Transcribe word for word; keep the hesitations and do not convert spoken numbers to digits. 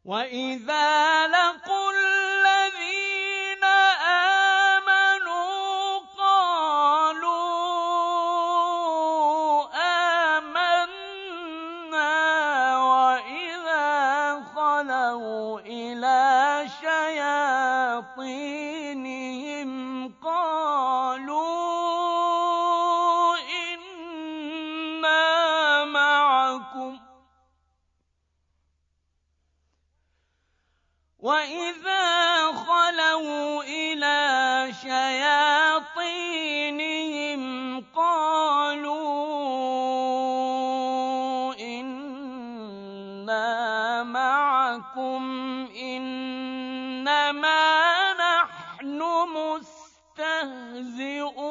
وَإِذَا لَقُوا الَّذِينَ آمَنُوا قَالُوا آمَنَّا وَإِذَا خَلَوْا إِلَىٰ شَيَاطِينِهِمْ قَالُوا إِنَّا مَعَكُمْ وَإِذَا خَلَوْا إِلَىٰ شَيَاطِينِهِمْ قَالُوا إِنَّا مَعَكُمْ إِنَّمَا نَحْنُ مُسْتَهْزِئُونَ